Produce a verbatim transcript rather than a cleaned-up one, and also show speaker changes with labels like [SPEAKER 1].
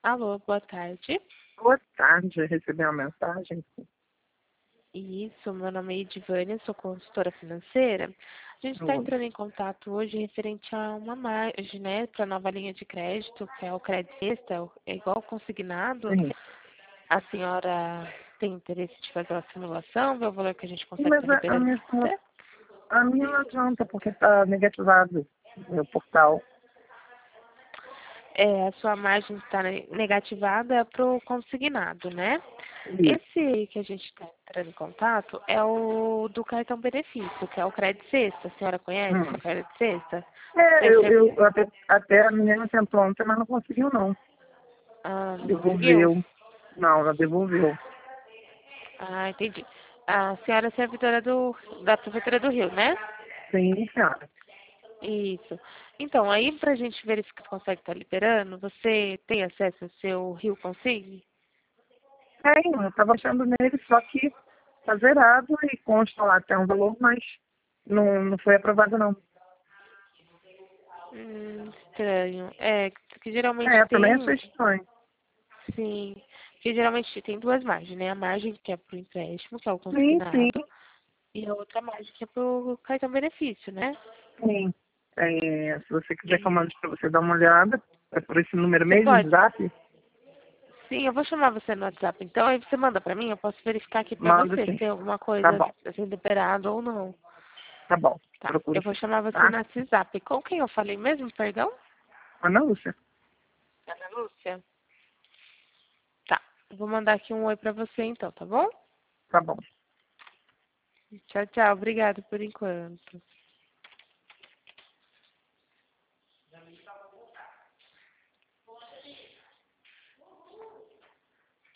[SPEAKER 1] Alô, boa tarde.
[SPEAKER 2] Boa tarde, recebi uma mensagem.
[SPEAKER 1] Isso, meu nome é Edivânia, sou consultora financeira. A gente está
[SPEAKER 2] Oi.
[SPEAKER 1] entrando em contato hoje referente a uma margem, né, para a nova linha de crédito, que é o crédito extra, é igual consignado.
[SPEAKER 2] Sim.
[SPEAKER 1] A senhora tem interesse de fazer uma simulação, ver o valor que a gente
[SPEAKER 2] Sim,
[SPEAKER 1] consegue
[SPEAKER 2] mas
[SPEAKER 1] estar
[SPEAKER 2] a, a
[SPEAKER 1] liberando
[SPEAKER 2] minha,
[SPEAKER 1] para você?
[SPEAKER 2] a minha não adianta, porque está negativado o meu portal.
[SPEAKER 1] É, a sua margem está negativada para o consignado, né?
[SPEAKER 2] Isso.
[SPEAKER 1] Esse que a gente está entrando em contato é o do cartão benefício, que é o Crédito Sexta. A senhora conhece
[SPEAKER 2] Hum.
[SPEAKER 1] o Crédito Sexta?
[SPEAKER 2] É, eu,
[SPEAKER 1] Esse é...
[SPEAKER 2] eu até, até a menina tentou ontem, mas não conseguiu não.
[SPEAKER 1] Ah, não conseguiu?
[SPEAKER 2] Devolveu. Não, ela devolveu.
[SPEAKER 1] Ah, entendi. A senhora é servidora do, da Prefeitura do Rio, né?
[SPEAKER 2] Sim, cara.
[SPEAKER 1] Isso. Então, aí pra gente verificar se consegue estar liberando, você tem acesso ao seu Rio Consigne?
[SPEAKER 2] Tem, eu estava achando nele, só que está zerado e consta lá até um valor, mas não, não foi aprovado não.
[SPEAKER 1] Hum, estranho. É, que geralmente
[SPEAKER 2] É, também achei
[SPEAKER 1] tem.
[SPEAKER 2] estranho.
[SPEAKER 1] Sim, porque geralmente tem duas margens, né? A margem que é para o empréstimo, que é o
[SPEAKER 2] Sim, sim,
[SPEAKER 1] consignado, e a outra margem que é para o cartão benefício, né?
[SPEAKER 2] sim. É, se você quiser que eu
[SPEAKER 1] E
[SPEAKER 2] mande para você dar uma olhada, é por esse número
[SPEAKER 1] você
[SPEAKER 2] mesmo,
[SPEAKER 1] pode?
[SPEAKER 2] de zap,
[SPEAKER 1] Sim, eu vou chamar você no WhatsApp, então aí você manda para mim, eu posso verificar aqui para
[SPEAKER 2] manda
[SPEAKER 1] você se
[SPEAKER 2] sim.
[SPEAKER 1] tem alguma
[SPEAKER 2] Tá
[SPEAKER 1] coisa
[SPEAKER 2] bom,
[SPEAKER 1] assim liberado ou não.
[SPEAKER 2] tá bom.
[SPEAKER 1] Tá,
[SPEAKER 2] Procuro
[SPEAKER 1] eu vou
[SPEAKER 2] sim.
[SPEAKER 1] chamar você
[SPEAKER 2] Tá?
[SPEAKER 1] no WhatsApp. Com quem eu falei mesmo, perdão?
[SPEAKER 2] Ana Lúcia?
[SPEAKER 1] Ana Lúcia. Tá, eu vou mandar aqui um oi para você então, tá bom?
[SPEAKER 2] Tá bom.
[SPEAKER 1] Tchau, tchau, obrigada por enquanto.